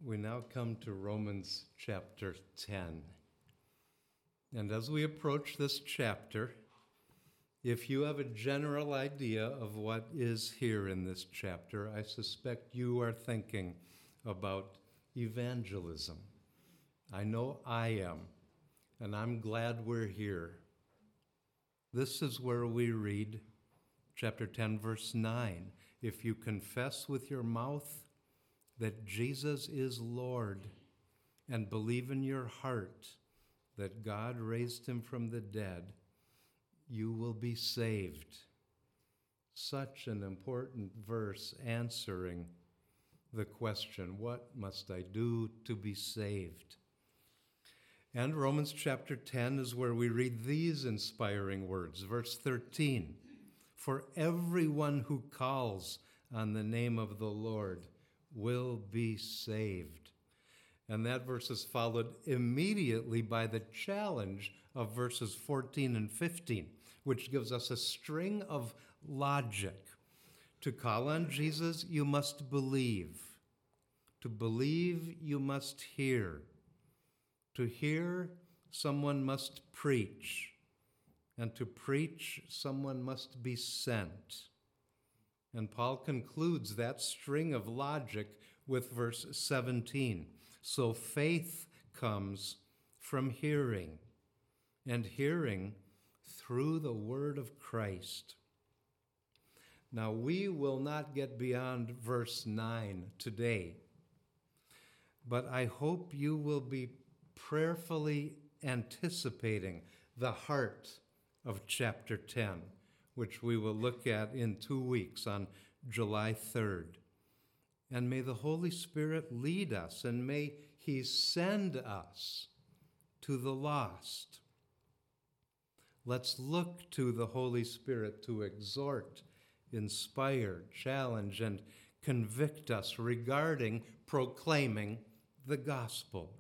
We now come to Romans chapter 10. And as we approach this chapter, if you have a general idea of what is here in this chapter, I suspect you are thinking about evangelism. I know I am, and I'm glad we're here. This is where we read chapter 10, verse 9. If you confess with your mouth that Jesus is Lord and believe in your heart that God raised him from the dead, you will be saved. Such an important verse answering the question, what must I do to be saved? And Romans chapter 10 is where we read these inspiring words. Verse 13, for everyone who calls on the name of the Lord will be saved. And that verse is followed immediately by the challenge of verses 14 and 15, which gives us a string of logic. To call on Jesus, you must believe. To believe, you must hear. To hear, someone must preach. And to preach, someone must be sent. And Paul concludes that string of logic with verse 17. So faith comes from hearing, and hearing through the word of Christ. Now, we will not get beyond verse 9 today, but I hope you will be prayerfully anticipating the heart of chapter 10, which we will look at in 2 weeks on July 3rd. And may the Holy Spirit lead us, and may he send us to the lost. Let's look to the Holy Spirit to exhort, inspire, challenge, and convict us regarding proclaiming the gospel.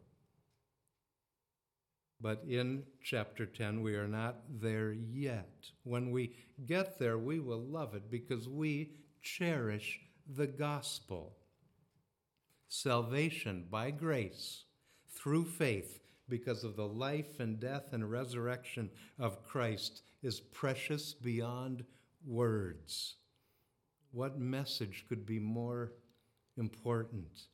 But in chapter 10, we are not there yet. When we get there, we will love it because we cherish the gospel. Salvation by grace through faith because of the life and death and resurrection of Christ is precious beyond words. What message could be more important?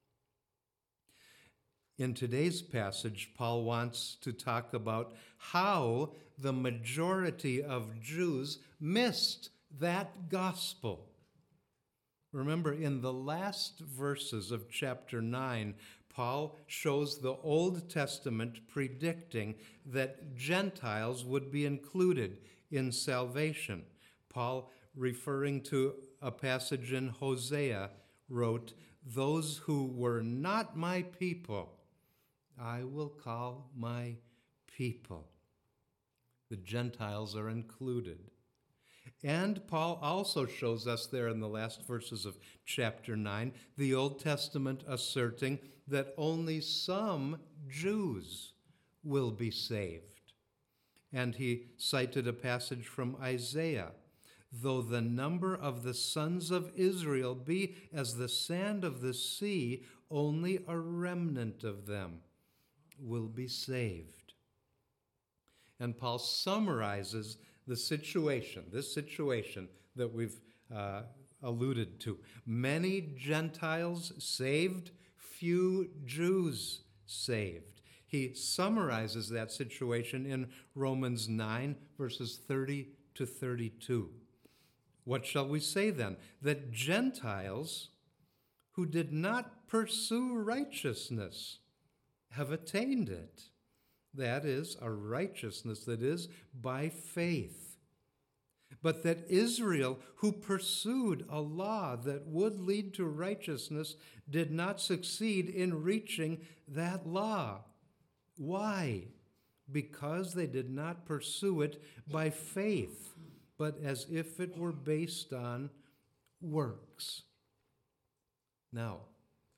In today's passage, Paul wants to talk about how the majority of Jews missed that gospel. Remember, in the last verses of chapter 9, Paul shows the Old Testament predicting that Gentiles would be included in salvation. Paul, referring to a passage in Hosea, wrote, "Those who were not my people, I will call my people." The Gentiles are included. And Paul also shows us there in the last verses of chapter 9, the Old Testament asserting that only some Jews will be saved. And he cited a passage from Isaiah. Though the number of the sons of Israel be as the sand of the sea, only a remnant of them will be saved. And Paul summarizes this situation that we've alluded to. Many Gentiles saved, few Jews saved. He summarizes that situation in Romans 9, verses 30 to 32. What shall we say then? That Gentiles who did not pursue righteousness have attained it. That is, a righteousness that is by faith. But that Israel, who pursued a law that would lead to righteousness, did not succeed in reaching that law. Why? Because they did not pursue it by faith, but as if it were based on works. Now,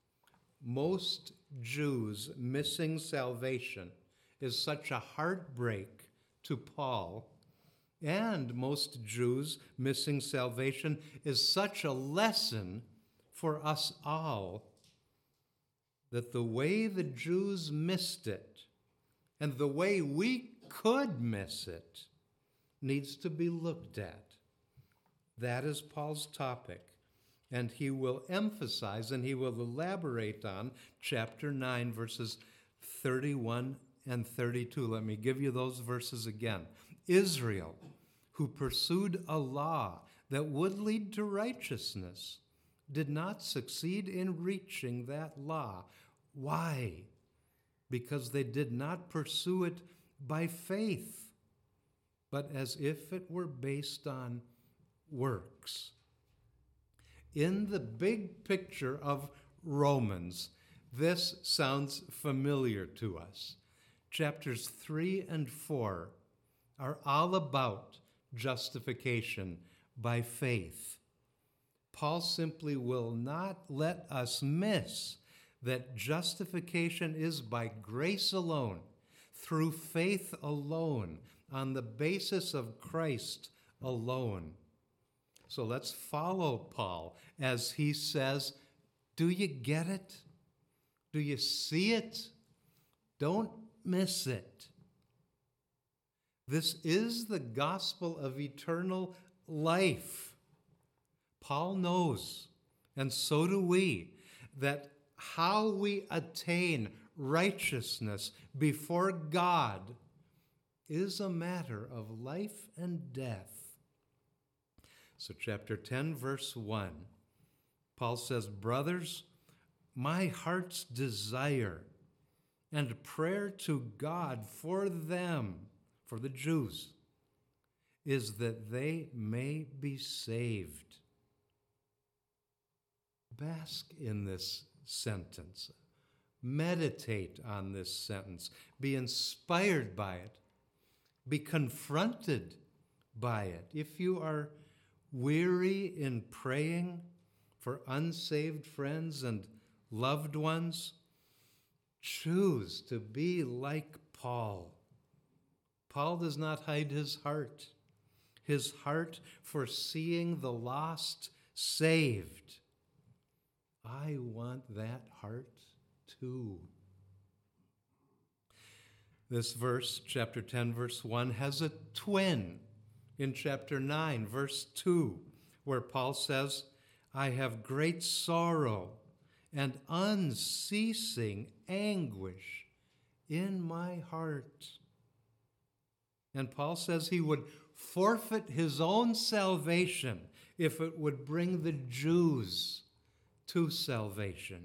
most Jews missing salvation is such a heartbreak to Paul, and most Jews missing salvation is such a lesson for us all that the way the Jews missed it and the way we could miss it needs to be looked at. That is Paul's topic, and he will emphasize and he will elaborate on chapter 9, verses 31 and 32. Let me give you those verses again. Israel, who pursued a law that would lead to righteousness, did not succeed in reaching that law. Why? Because they did not pursue it by faith, but as if it were based on works. In the big picture of Romans, this sounds familiar to us. Chapters 3 and 4 are all about justification by faith. Paul simply will not let us miss that justification is by grace alone, through faith alone, on the basis of Christ alone. So let's follow Paul as he says, do you get it? Do you see it? Don't miss it. This is the gospel of eternal life. Paul knows, and so do we, that how we attain righteousness before God is a matter of life and death. So chapter 10, verse 1, Paul says, brothers, my heart's desire and prayer to God for them, for the Jews, is that they may be saved. Bask in this sentence. Meditate on this sentence. Be inspired by it. Be confronted by it. If you are weary in praying for unsaved friends and loved ones, choose to be like Paul. Paul does not hide his heart for seeing the lost saved. I want that heart too. This verse, chapter 10, verse 1, has a twin in chapter 9, verse 2, where Paul says, I have great sorrow and unceasing anguish in my heart. And Paul says he would forfeit his own salvation if it would bring the Jews to salvation.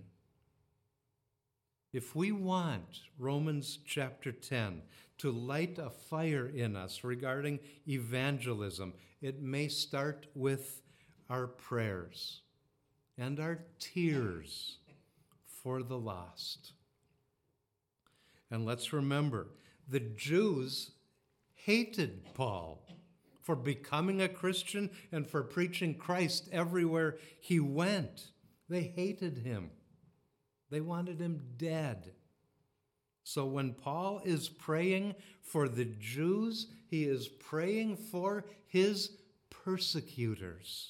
If we want Romans chapter 10 to light a fire in us regarding evangelism, it may start with our prayers and our tears for the lost. And let's remember, the Jews hated Paul for becoming a Christian and for preaching Christ everywhere he went. They hated him. They wanted him dead. So when Paul is praying for the Jews, he is praying for his persecutors.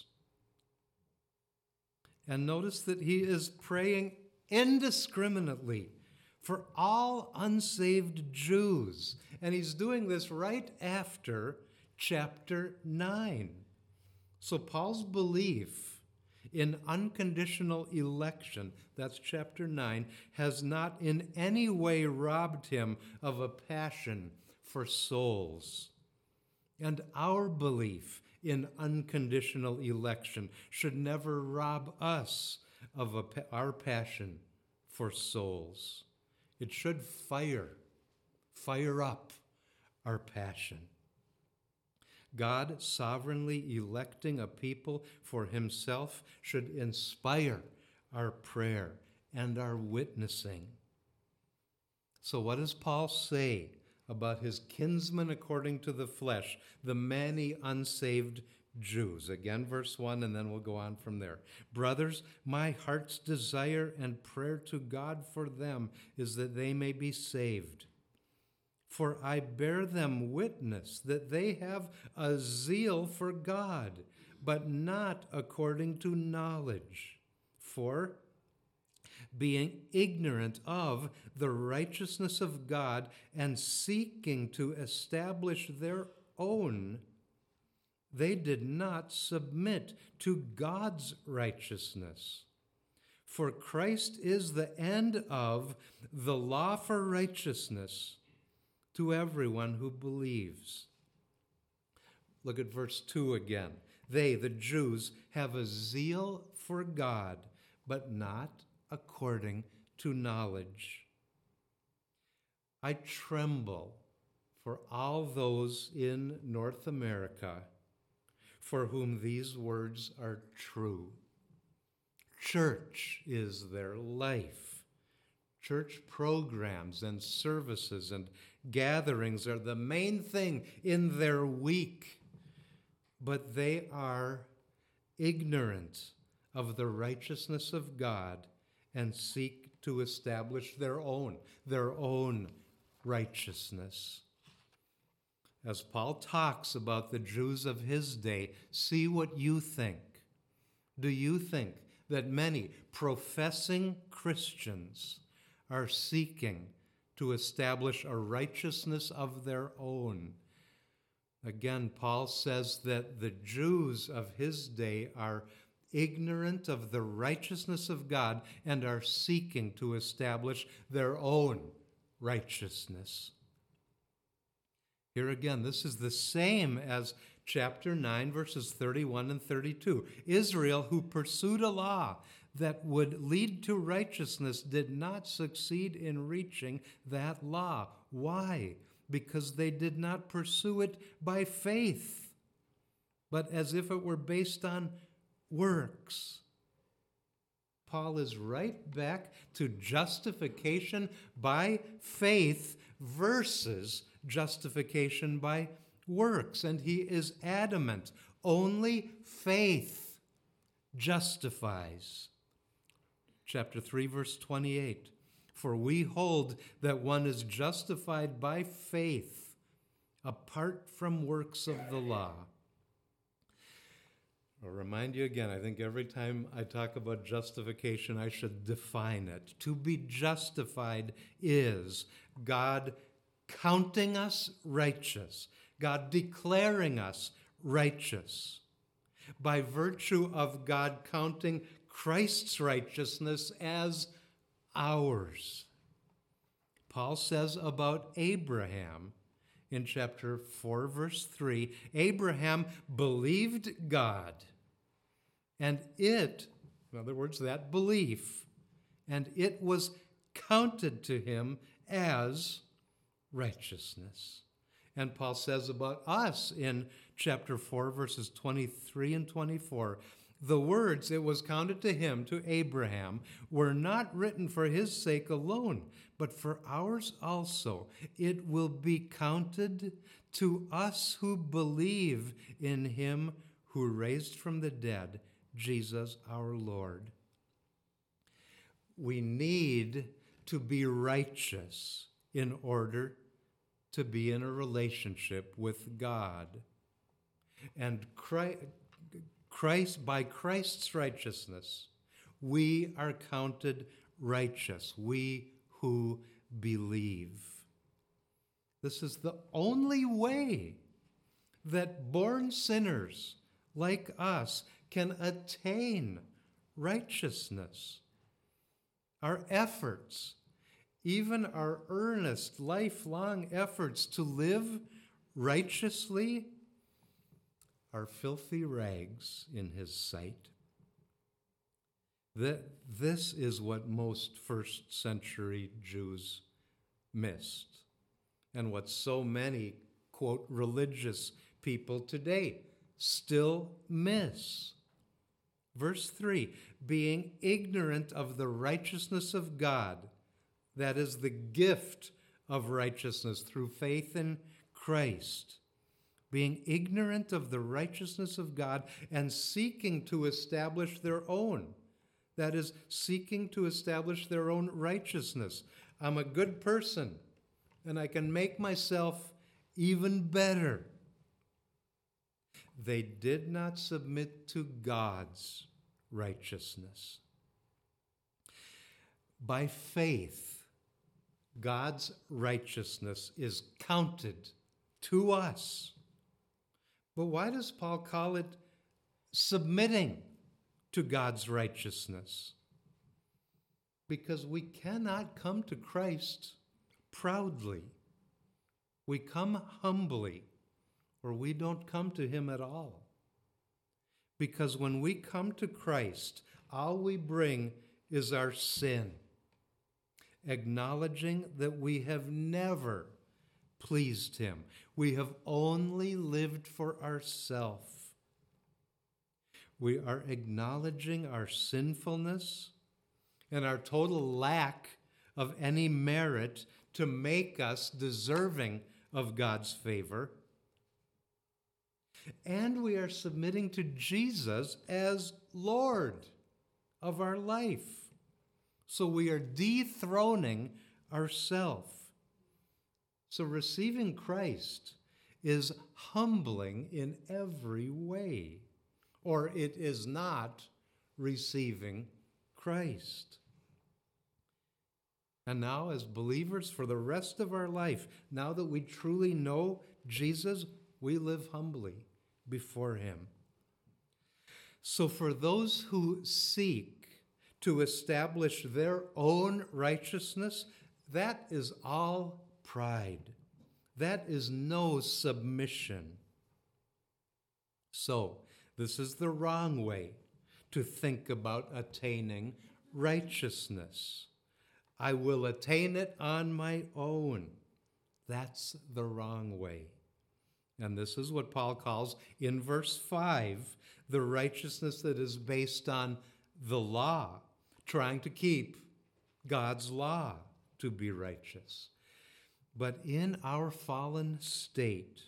And notice that he is praying indiscriminately for all unsaved Jews. And he's doing this right after chapter 9. So Paul's belief in unconditional election, that's chapter 9, has not in any way robbed him of a passion for souls. And our belief in unconditional election should never rob us of our passion for souls. It should fire up our passion. God sovereignly electing a people for himself should inspire our prayer and our witnessing. So what does Paul say about his kinsmen according to the flesh, the many unsaved Jews? Again, verse 1, and then we'll go on from there. Brothers, my heart's desire and prayer to God for them is that they may be saved. For I bear them witness that they have a zeal for God, but not according to knowledge. For being ignorant of the righteousness of God and seeking to establish their own, they did not submit to God's righteousness. For Christ is the end of the law for righteousness to everyone who believes. Look at verse 2 again. They, the Jews, have a zeal for God, but not according to knowledge. I tremble for all those in North America for whom these words are true. Church is their life. Church programs and services and gatherings are the main thing in their week. But they are ignorant of the righteousness of God and seek to establish their own righteousness. As Paul talks about the Jews of his day, see what you think. Do you think that many professing Christians are seeking to establish a righteousness of their own? Again, Paul says that the Jews of his day are ignorant of the righteousness of God and are seeking to establish their own righteousness. Here again, this is the same as chapter 9, verses 31 and 32. Israel, who pursued a law that would lead to righteousness, did not succeed in reaching that law. Why? Because they did not pursue it by faith, but as if it were based on works. Paul is right back to justification by faith versus justification by works. And he is adamant. Only faith justifies. Chapter 3, verse 28. For we hold that one is justified by faith apart from works of the law. I'll remind you again, I think every time I talk about justification, I should define it. To be justified is God counting us righteous, God declaring us righteous, by virtue of God counting Christ's righteousness as ours. Paul says about Abraham in chapter 4, verse 3, Abraham believed God, and it, in other words, that belief, and it was counted to him as righteousness. And Paul says about us in chapter 4, verses 23 and 24, the words, it was counted to him, to Abraham, were not written for his sake alone, but for ours also. It will be counted to us who believe in him who raised from the dead, Jesus our Lord. We need to be righteous in order to be in a relationship with God. And Christ, by Christ's righteousness, we are counted righteous, we who believe. This is the only way that born sinners like us can attain righteousness. Our efforts, even our earnest, lifelong efforts to live righteously, are filthy rags in his sight. This is what most first century Jews missed, and what so many, quote, religious people today still miss. Verse 3, being ignorant of the righteousness of God, that is the gift of righteousness through faith in Christ, being ignorant of the righteousness of God and seeking to establish their own. That is, seeking to establish their own righteousness. I'm a good person, and I can make myself even better. They did not submit to God's righteousness. By faith, God's righteousness is counted to us. But why does Paul call it submitting to God's righteousness? Because we cannot come to Christ proudly. We come humbly, or we don't come to him at all. Because when we come to Christ, all we bring is our sin, acknowledging that we have never pleased him. We have only lived for ourselves. We are acknowledging our sinfulness and our total lack of any merit to make us deserving of God's favor. And we are submitting to Jesus as Lord of our life. So we are dethroning ourselves. So receiving Christ is humbling in every way, or it is not receiving Christ. And now, as believers for the rest of our life, now that we truly know Jesus, we live humbly before him. So for those who seek to establish their own righteousness, that is all pride. That is no submission. So, this is the wrong way to think about attaining righteousness. I will attain it on my own. That's the wrong way. And this is what Paul calls in verse 5, the righteousness that is based on the law, trying to keep God's law to be righteous. But in our fallen state,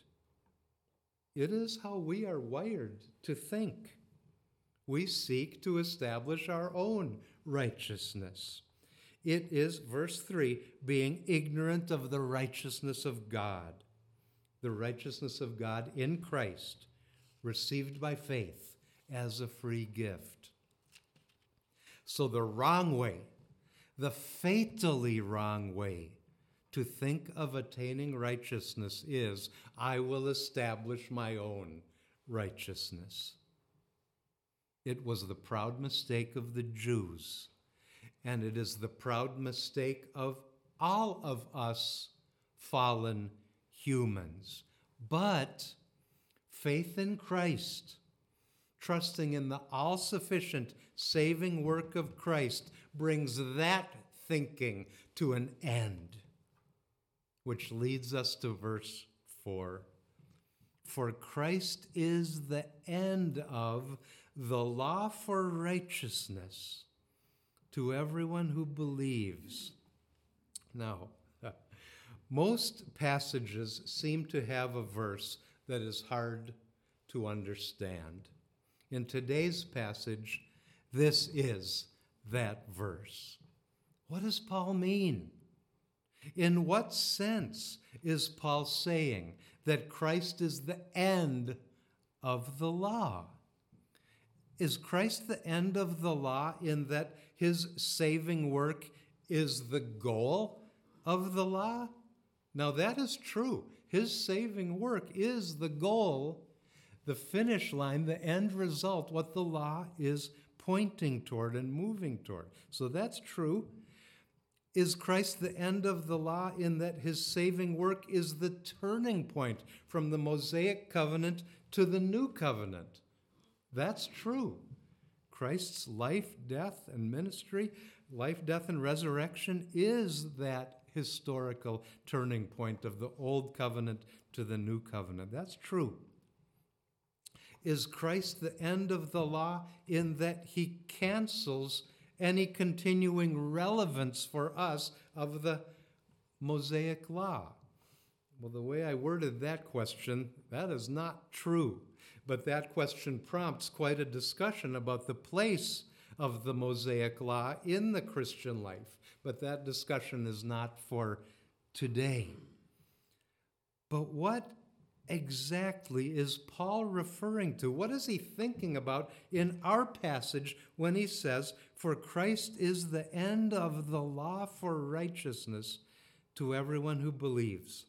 it is how we are wired to think. We seek to establish our own righteousness. It is, verse 3, being ignorant of the righteousness of God. The righteousness of God in Christ, received by faith as a free gift. So the wrong way, the fatally wrong way to think of attaining righteousness is, I will establish my own righteousness. It was the proud mistake of the Jews, and it is the proud mistake of all of us fallen humans. But faith in Christ, trusting in the all-sufficient saving work of Christ, brings that thinking to an end, which leads us to verse 4. For Christ is the end of the law for righteousness to everyone who believes. Now, most passages seem to have a verse that is hard to understand. In today's passage, this is that verse. What does Paul mean? In what sense is Paul saying that Christ is the end of the law? Is Christ the end of the law in that his saving work is the goal of the law? Now that is true. His saving work is the goal, the finish line, the end result, what the law is pointing toward and moving toward. So that's true. Is Christ the end of the law in that his saving work is the turning point from the Mosaic covenant to the new covenant? That's true. Christ's life, death, and ministry, life, death, and resurrection is that historical turning point of the old covenant to the new covenant. That's true. Is Christ the end of the law in that he cancels any continuing relevance for us of the Mosaic law? Well, the way I worded that question, that is not true. But that question prompts quite a discussion about the place of the Mosaic law in the Christian life. But that discussion is not for today. But what exactly is Paul referring to? What is he thinking about in our passage when he says, For Christ is the end of the law for righteousness to everyone who believes.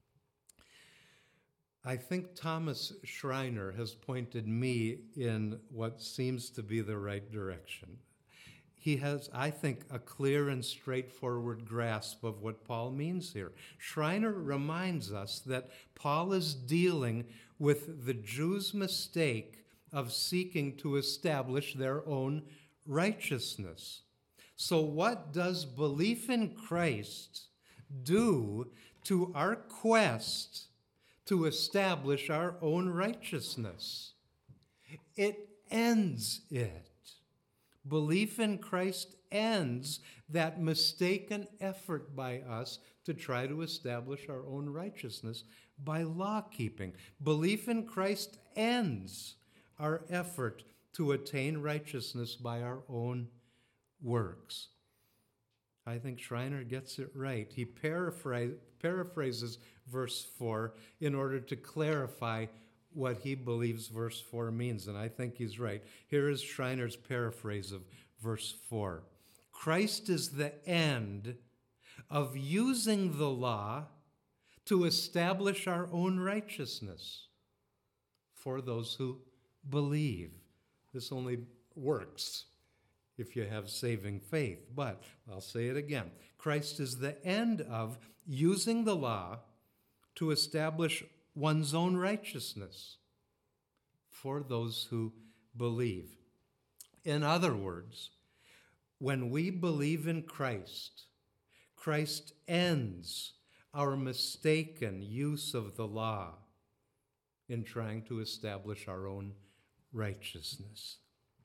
I think Thomas Schreiner has pointed me in what seems to be the right direction. He has, I think, a clear and straightforward grasp of what Paul means here. Schreiner reminds us that Paul is dealing with the Jews' mistake of seeking to establish their own righteousness. So what does belief in Christ do to our quest to establish our own righteousness? It ends it. Belief in Christ ends that mistaken effort by us to try to establish our own righteousness by law-keeping. Belief in Christ ends our effort to attain righteousness by our own works. I think Schreiner gets it right. He paraphrases verse 4 in order to clarify what he believes verse 4 means, and I think he's right. Here is Schreiner's paraphrase of verse 4. Christ is the end of using the law to establish our own righteousness for those who believe. This only works if you have saving faith, but I'll say it again. Christ is the end of using the law to establish one's own righteousness for those who believe. In other words, when we believe in Christ, Christ ends our mistaken use of the law in trying to establish our own righteousness.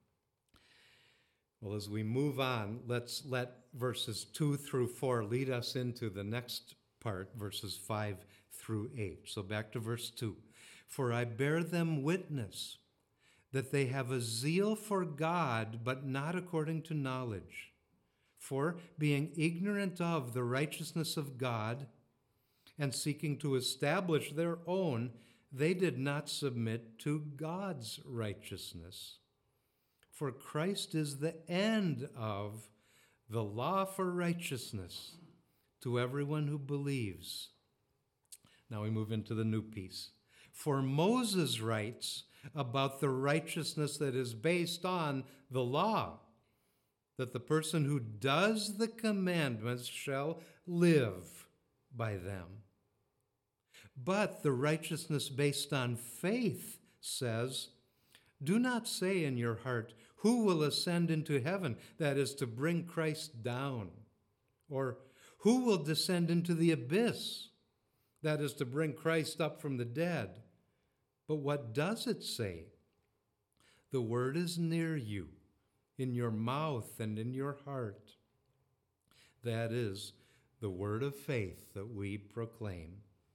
Well, as we move on, let's let verses 2 through 4 lead us into the next part, verses 5 through 8. So back to verse 2. For I bear them witness that they have a zeal for God, but not according to knowledge. For being ignorant of the righteousness of God and seeking to establish their own, they did not submit to God's righteousness. For Christ is the end of the law for righteousness to everyone who believes. Now we move into the new piece. For Moses writes about the righteousness that is based on the law, that the person who does the commandments shall live by them. But the righteousness based on faith says, do not say in your heart, who will ascend into heaven, that is to bring Christ down? Or who will descend into the abyss, that is to bring Christ up from the dead? But what does it say? The word is near you, in your mouth and in your heart. That is the word of faith that we proclaim.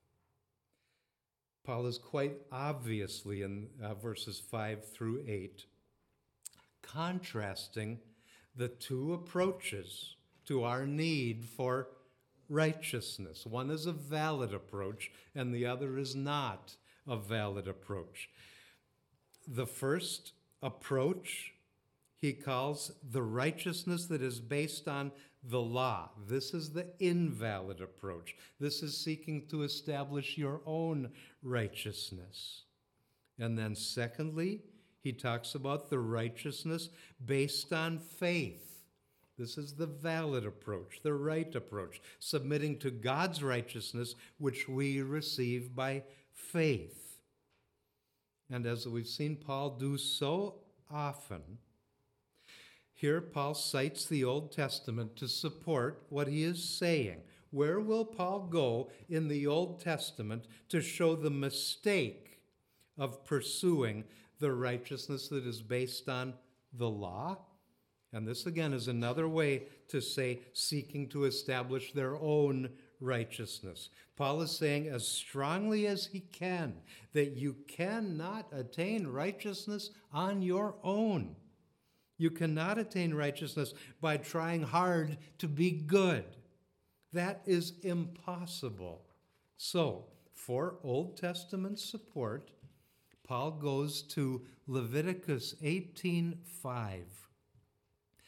Paul is quite obviously in verses 5 through 8 contrasting the two approaches to our need for righteousness. One is a valid approach, and the other is not a valid approach. The first approach he calls the righteousness that is based on the law. This is the invalid approach. This is seeking to establish your own righteousness. And then secondly, he talks about the righteousness based on faith. This is the valid approach, the right approach, submitting to God's righteousness, which we receive by faith. And as we've seen Paul do so often, here Paul cites the Old Testament to support what he is saying. Where will Paul go in the Old Testament to show the mistake of pursuing the righteousness that is based on the law? And this again is another way to say seeking to establish their own righteousness. Paul is saying as strongly as he can that you cannot attain righteousness on your own. You cannot attain righteousness by trying hard to be good. That is impossible. So, for Old Testament support, Paul goes to Leviticus 18:5.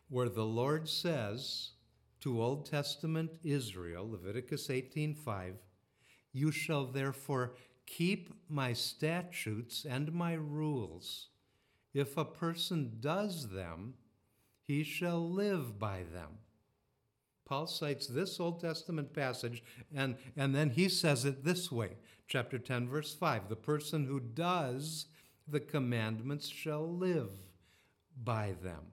where the Lord says to Old Testament Israel, Leviticus 18:5, "You shall therefore keep my statutes and my rules. If a person does them, he shall live by them." Paul cites this Old Testament passage, and then he says it this way, chapter 10, verse 5, "The person who does the commandments shall live by them."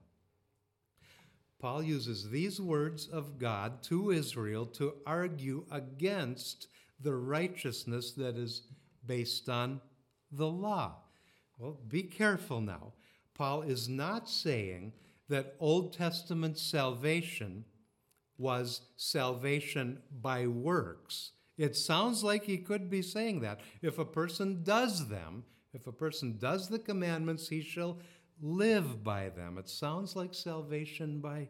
Paul uses these words of God to Israel to argue against the righteousness that is based on the law. Well, be careful now. Paul is not saying that Old Testament salvation was salvation by works. It sounds like he could be saying that. If a person does them, if a person does the commandments, he shall live by them. It sounds like salvation by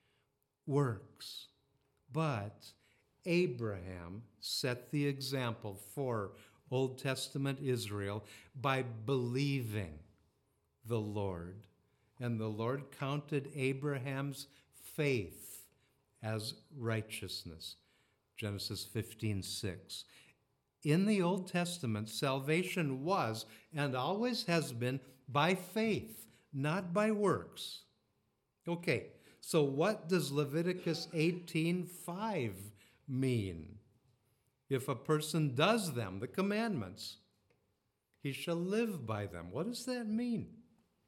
works. But Abraham set the example for Old Testament Israel by believing the Lord. And the Lord counted Abraham's faith as righteousness. Genesis 15:6. In the Old Testament, salvation was and always has been by faith, not by works. Okay, so what does Leviticus 18:5 mean? If a person does them, the commandments, he shall live by them. What does that mean?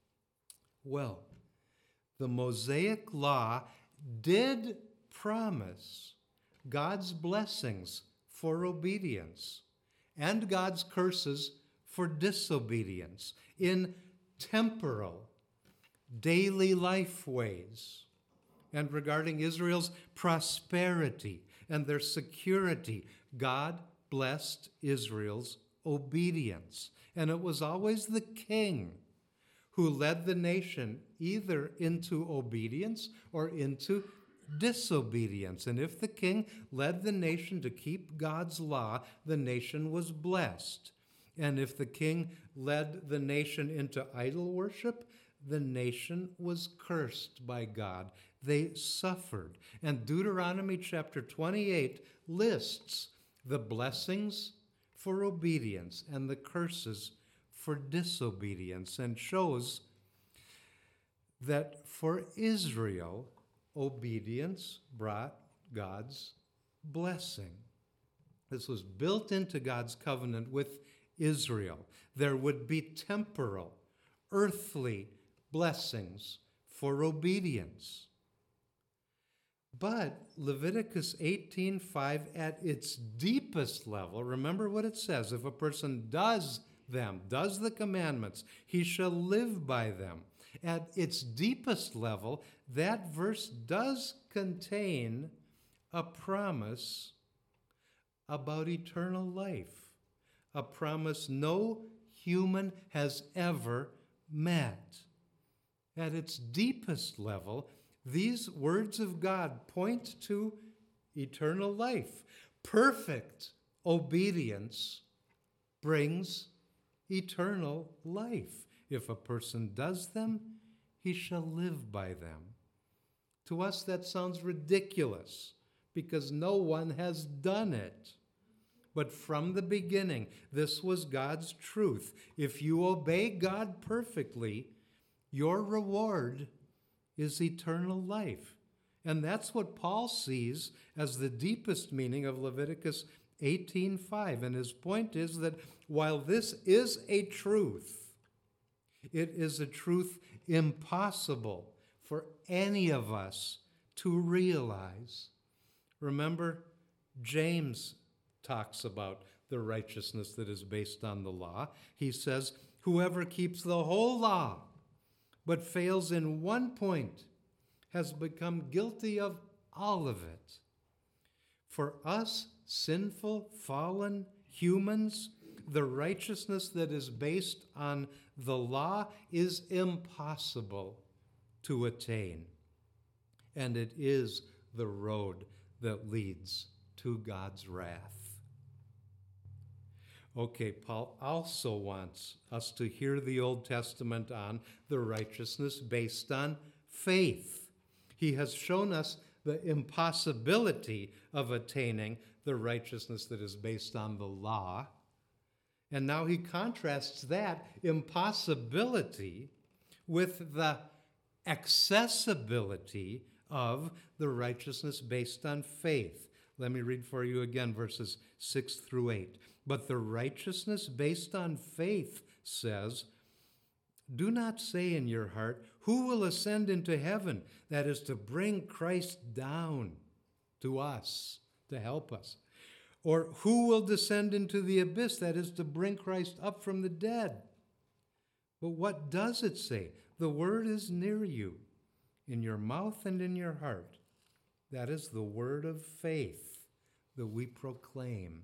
Well, the Mosaic law did promise God's blessings for obedience and God's curses for disobedience in temporal, daily life ways, and regarding Israel's prosperity and their security. God blessed Israel's obedience, and it was always the king who led the nation either into obedience or into disobedience. And if the king led the nation to keep God's law, the nation was blessed. And if the king led the nation into idol worship, the nation was cursed by God. They suffered. And Deuteronomy chapter 28 lists the blessings for obedience and the curses for disobedience, and shows that for Israel, obedience brought God's blessing. This was built into God's covenant with Israel. There would be temporal, earthly blessings for obedience. But Leviticus 18:5, at its deepest level, remember what it says, if a person does them, does the commandments, he shall live by them. At its deepest level, that verse does contain a promise about eternal life, a promise no human has ever met. At its deepest level, these words of God point to eternal life. Perfect obedience brings eternal life. If a person does them, he shall live by them. To us, that sounds ridiculous because no one has done it. But from the beginning, this was God's truth. If you obey God perfectly, your reward is eternal life. And that's what Paul sees as the deepest meaning of Leviticus 18:5. And his point is that while this is a truth, it is a truth impossible for any of us to realize. Remember, James talks about the righteousness that is based on the law. He says, whoever keeps the whole law but fails in one point has become guilty of all of it. For us sinful, fallen humans, the righteousness that is based on the law is impossible to attain. And it is the road that leads to God's wrath. Okay, Paul also wants us to hear the Old Testament on the righteousness based on faith. He has shown us the impossibility of attaining the righteousness that is based on the law. And now he contrasts that impossibility with the accessibility of the righteousness based on faith. Let me read for you again verses 6 through 8. But the righteousness based on faith says, "Do not say in your heart, 'Who will ascend into heaven?' That is to bring Christ down to us, to help us. Or, 'Who will descend into the abyss?' That is to bring Christ up from the dead. But what does it say? The word is near you, in your mouth and in your heart. That is the word of faith that we proclaim."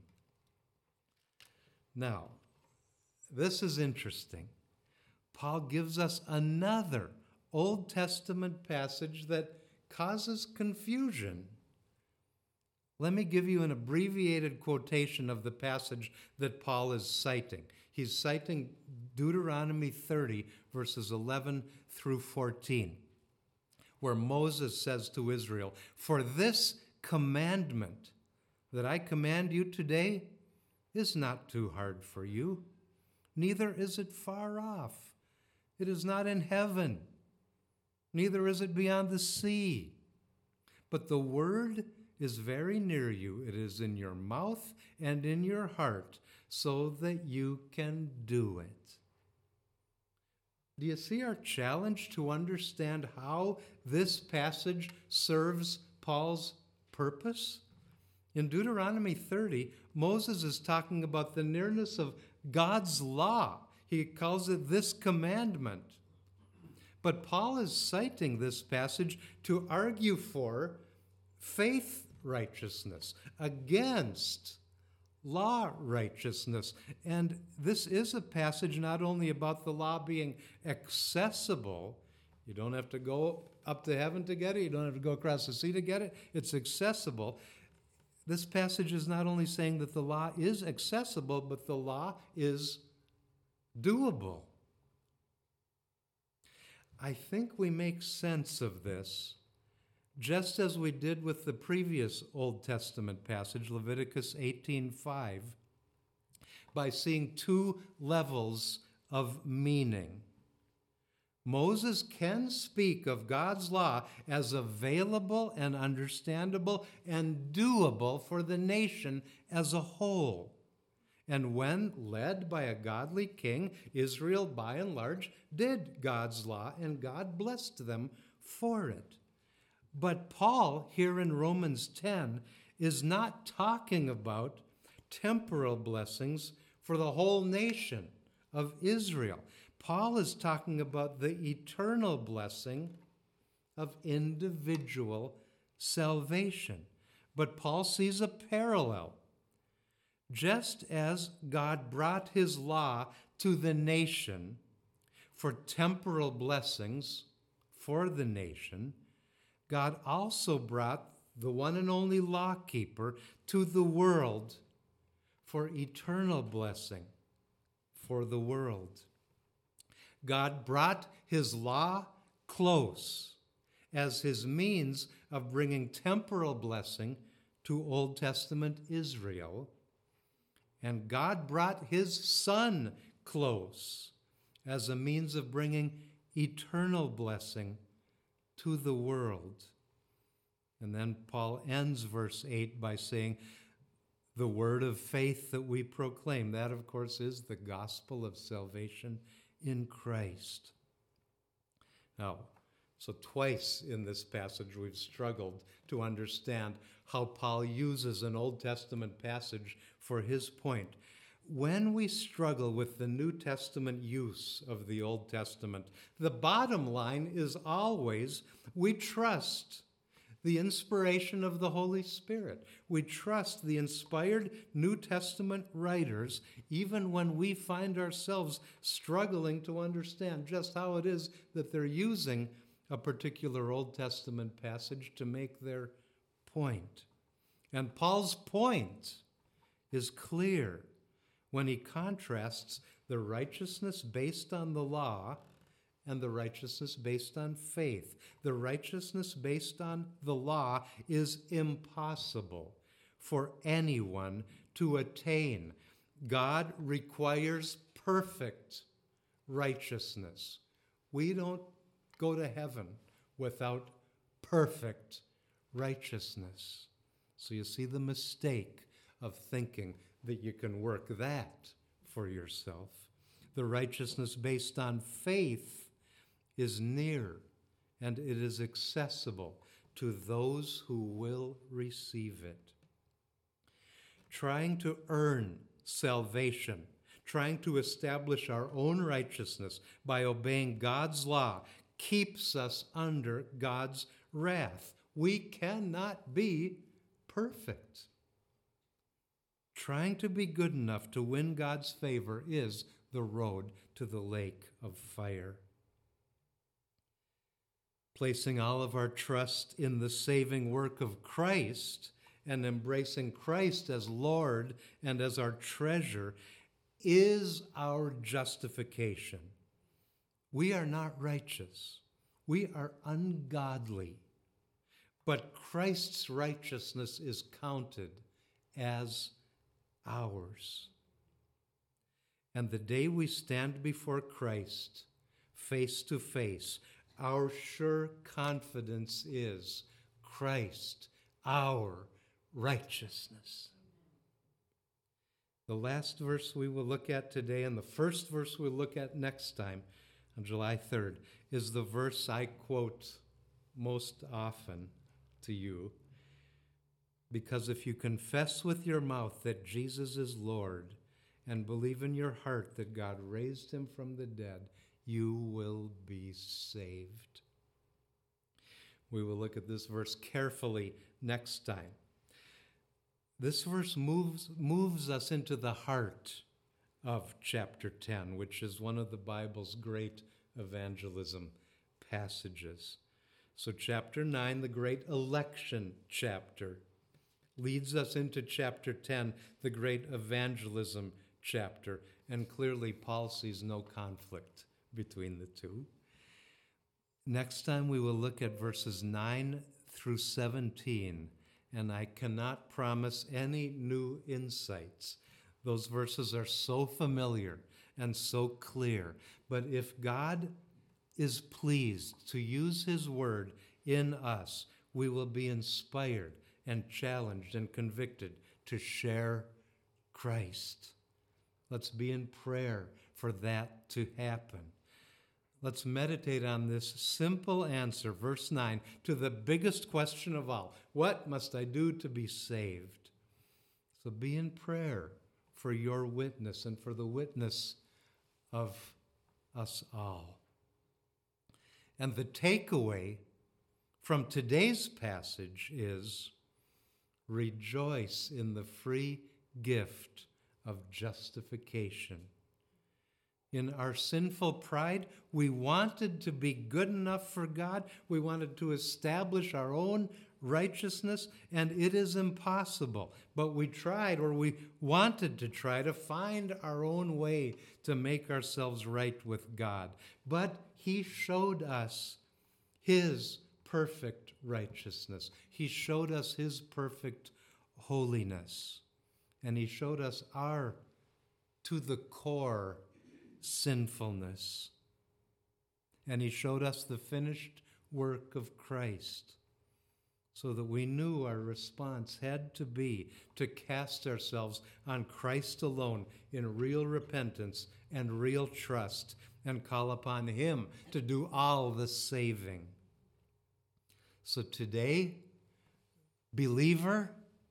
Now, this is interesting. Paul gives us another Old Testament passage that causes confusion. Let me give you an abbreviated quotation of the passage that Paul is citing. He's citing Deuteronomy 30, verses 11 through 14, where Moses says to Israel, "For this commandment that I command you today is not too hard for you, neither is it far off. It is not in heaven, neither is it beyond the sea. But the word is very near you. It is in your mouth and in your heart, so that you can do it." Do you see our challenge to understand how this passage serves Paul's purpose? In Deuteronomy 30, Moses is talking about the nearness of God's law. He calls it this commandment. But Paul is citing this passage to argue for faith righteousness against law righteousness. And this is a passage not only about the law being accessible. You don't have to go up to heaven to get it. You don't have to go across the sea to get it. It's accessible. This passage is not only saying that the law is accessible, but the law is doable. I think we make sense of this just as we did with the previous Old Testament passage, Leviticus 18:5, by seeing two levels of meaning. Moses can speak of God's law as available and understandable and doable for the nation as a whole. And when led by a godly king, Israel, by and large, did God's law, and God blessed them for it. But Paul, here in Romans 10, is not talking about temporal blessings for the whole nation of Israel. Paul is talking about the eternal blessing of individual salvation. But Paul sees a parallel. Just as God brought his law to the nation for temporal blessings for the nation, God also brought the one and only lawkeeper to the world for eternal blessing for the world. God brought his law close as his means of bringing temporal blessing to Old Testament Israel. And God brought his Son close as a means of bringing eternal blessing to the world. And then Paul ends verse 8 by saying, the word of faith that we proclaim, that of course is the gospel of salvation in Christ. Now, so twice in this passage we've struggled to understand how Paul uses an Old Testament passage for his point. When we struggle with the New Testament use of the Old Testament, the bottom line is always we trust the inspiration of the Holy Spirit. We trust the inspired New Testament writers, even when we find ourselves struggling to understand just how it is that they're using a particular Old Testament passage to make their point. And Paul's point is clear when he contrasts the righteousness based on the law and the righteousness based on faith. The righteousness based on the law is impossible for anyone to attain. God requires perfect righteousness. We don't go to heaven without perfect righteousness. So you see the mistake of thinking that you can work that for yourself. The righteousness based on faith is near, and it is accessible to those who will receive it. Trying to earn salvation, trying to establish our own righteousness by obeying God's law, keeps us under God's wrath. We cannot be perfect. Trying to be good enough to win God's favor is the road to the lake of fire. Placing all of our trust in the saving work of Christ and embracing Christ as Lord and as our treasure is our justification. We are not righteous. We are ungodly. But Christ's righteousness is counted as ours. And the day we stand before Christ, face to face, our sure confidence is Christ, our righteousness. The last verse we will look at today and the first verse we'll look at next time on July 3rd is the verse I quote most often to you. Because if you confess with your mouth that Jesus is Lord and believe in your heart that God raised him from the dead, you will be saved. We will look at this verse carefully next time. This verse moves us into the heart of chapter 10, which is one of the Bible's great evangelism passages. So chapter 9, the great election chapter, leads us into chapter 10, the great evangelism chapter. And clearly, Paul sees no conflict between the two. Next time, we will look at verses 9 through 17, and I cannot promise any new insights. Those verses are so familiar and so clear. But if God is pleased to use his word in us, we will be inspired and challenged and convicted to share Christ. Let's be in prayer for that to happen. Let's meditate on this simple answer, verse 9, to the biggest question of all. What must I do to be saved? So be in prayer for your witness and for the witness of us all. And the takeaway from today's passage is rejoice in the free gift of justification. In our sinful pride, we wanted to be good enough for God. We wanted to establish our own righteousness, and it is impossible. But we tried, or we wanted to try, to find our own way to make ourselves right with God. But he showed us his perfect righteousness. He showed us his perfect holiness. And he showed us our, to the core, sinfulness. And he showed us the finished work of Christ, so that we knew our response had to be to cast ourselves on Christ alone in real repentance and real trust, and call upon him to do all the saving. So today, believer,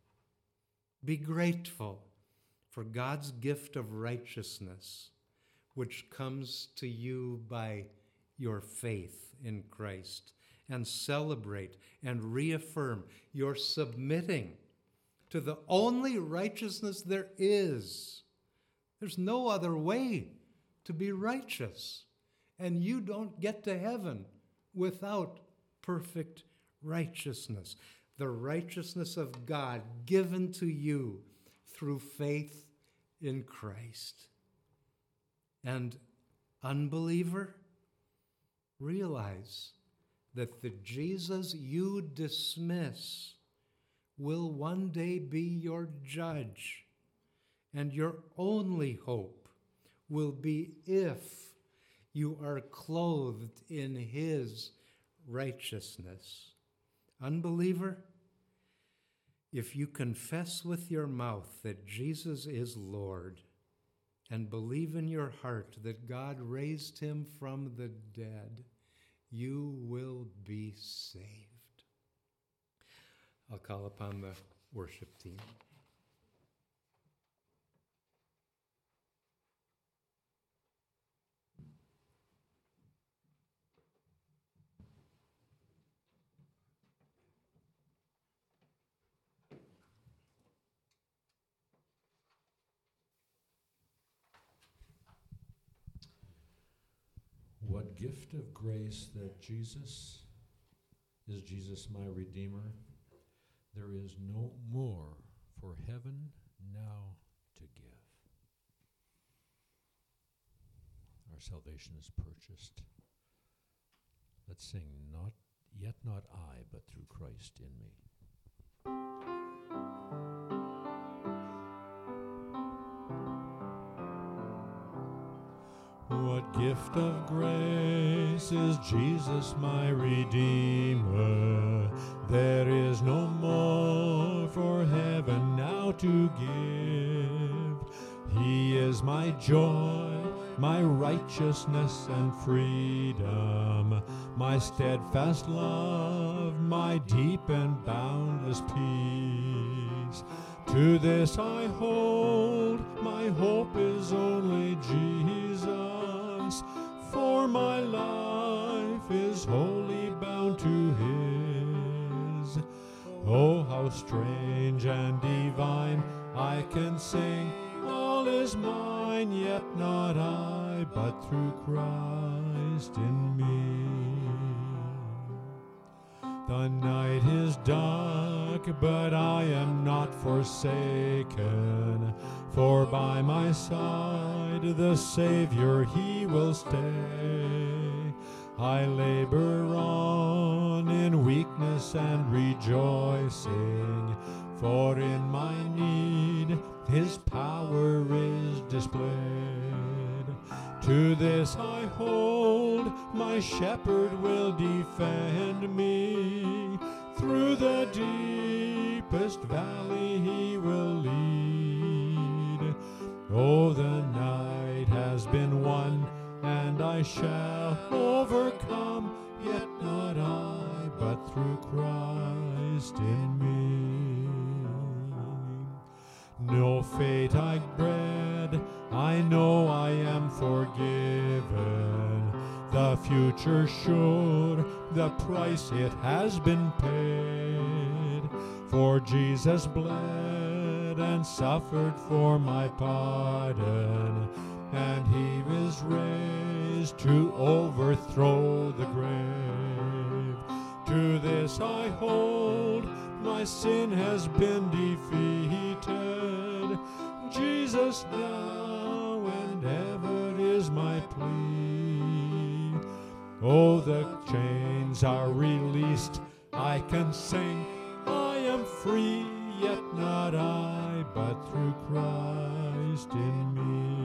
be grateful for God's gift of righteousness, which comes to you by your faith in Christ, and celebrate and reaffirm your submitting to the only righteousness there is. There's no other way to be righteous, and you don't get to heaven without perfect righteousness. The righteousness of God given to you through faith in Christ. And unbeliever, realize that the Jesus you dismiss will one day be your judge, and your only hope will be if you are clothed in his righteousness. Unbeliever, if you confess with your mouth that Jesus is Lord and believe in your heart that God raised him from the dead, you will be saved. I'll call upon the worship team. What gift of grace that Jesus my Redeemer. There is no more for heaven now to give. Our salvation is purchased. Let's sing, not yet not I, but through Christ in me. What gift of grace is Jesus my Redeemer? There is no more for heaven now to give. He is my joy, my righteousness and freedom, my steadfast love, my deep and boundless peace. To this I hold, my hope is only Jesus, for my life is wholly bound to his. Oh, how strange and divine, I can sing, all is mine, yet not I, but through Christ in me. The night is dark, but I am not forsaken, for by my side the Savior, he will stay. I labor on in weakness and rejoicing, for in my need his power is displayed. To this I hold, my shepherd will defend me. Through the deepest valley he will lead. Oh, the night has been won, and I shall overcome, yet not I, but through Christ in me. No fate I dread, I know I am forgiven. The future sure, the price it has been paid. For Jesus bled and suffered for my pardon, and he was raised to overthrow the grave. To this I hold, my sin has been defeated. Jesus now and ever is my plea. Oh, the chains are released, I can sing, I am free, yet not I, but through Christ in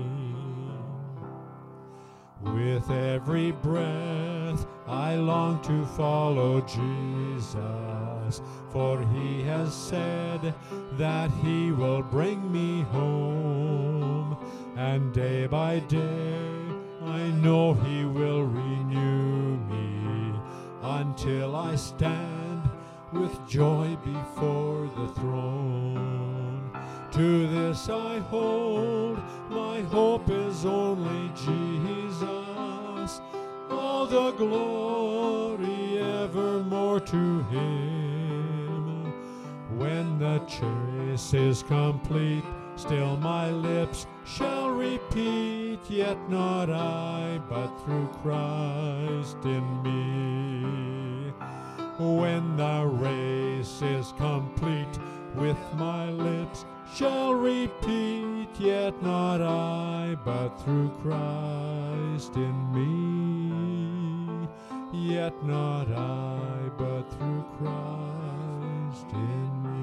me. With every breath I long to follow Jesus, for he has said that he will bring me home, and day by day I know he will renew me, until I stand with joy before the throne. To this I hold, my hope is only Jesus, all the glory evermore to him. When the chase is complete, still my lips shall repeat, yet not I, but through Christ in me. When the race is complete, with my lips shall repeat, yet not I, but through Christ in me. Yet not I, but through Christ in me.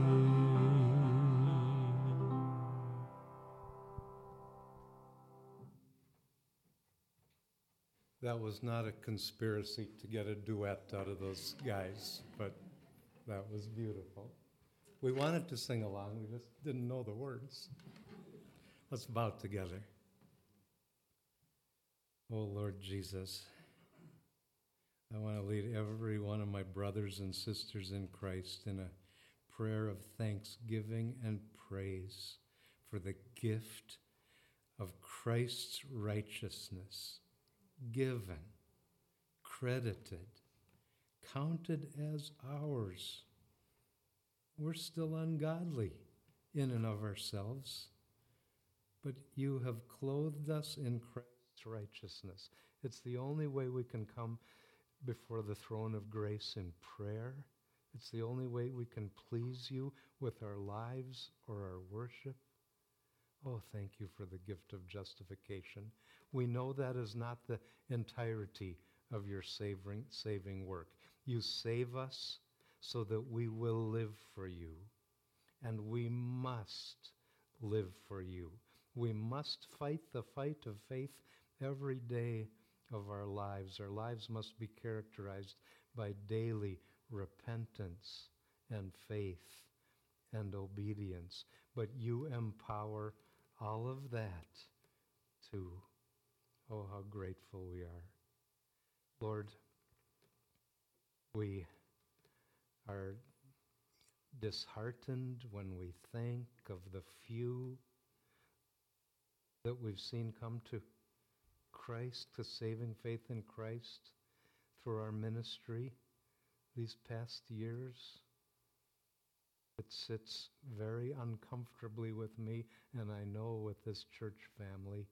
That was not a conspiracy to get a duet out of those guys, but that was beautiful. We wanted to sing along, we just didn't know the words. Let's bow together. Oh, Lord Jesus, I want to lead every one of my brothers and sisters in Christ in a prayer of thanksgiving and praise for the gift of Christ's righteousness, given, credited, counted as ours. We're still ungodly in and of ourselves, but you have clothed us in Christ's righteousness. It's the only way we can come before the throne of grace in prayer. It's the only way we can please you with our lives or our worship. Oh, thank you for the gift of justification. We know that is not the entirety of your saving work. You save us so that we will live for you. And we must live for you. We must fight the fight of faith every day of our lives. Our lives must be characterized by daily repentance and faith and obedience. But you empower all of that too. Oh, how grateful we are. Lord, we are disheartened when we think of the few that we've seen come to Christ, to saving faith in Christ through our ministry these past years. It sits very uncomfortably with me, and I know with this church family.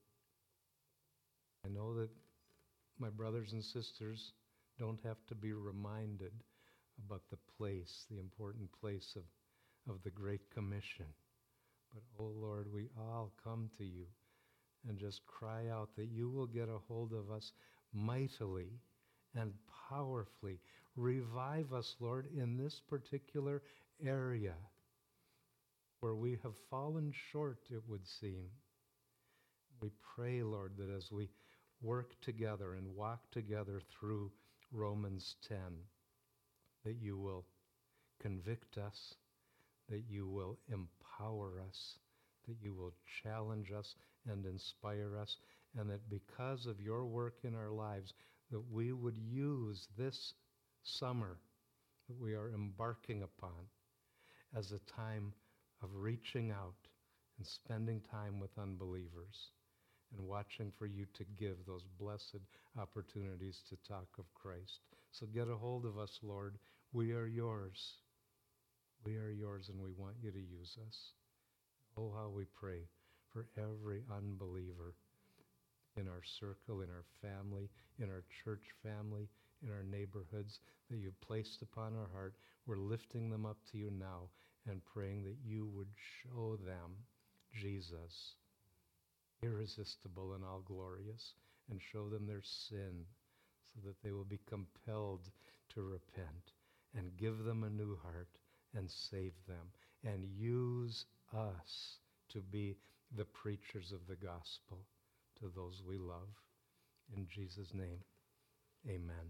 I know that my brothers and sisters don't have to be reminded about the place, the important place of the Great Commission. But, oh Lord, we all come to you and just cry out that you will get a hold of us mightily and powerfully. Revive us, Lord, in this particular area where we have fallen short, it would seem. We pray, Lord, that as we work together and walk together through Romans 10, that you will convict us, that you will empower us, that you will challenge us and inspire us, and that because of your work in our lives, that we would use this summer that we are embarking upon as a time of reaching out and spending time with unbelievers and watching for you to give those blessed opportunities to talk of Christ. So get a hold of us, Lord. We are yours. We are yours, and we want you to use us. Oh, how we pray for every unbeliever in our circle, in our family, in our church family, in our neighborhoods that you've placed upon our heart. We're lifting them up to you now and praying that you would show them Jesus, irresistible and all glorious, and show them their sin so that they will be compelled to repent, and give them a new heart and save them, and use us to be the preachers of the gospel to those we love. In Jesus' name, amen.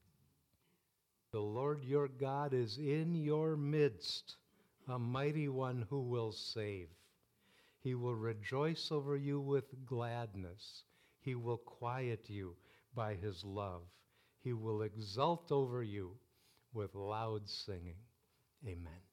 The Lord your God is in your midst, a mighty one who will save. He will rejoice over you with gladness. He will quiet you by his love. He will exult over you with loud singing. Amen.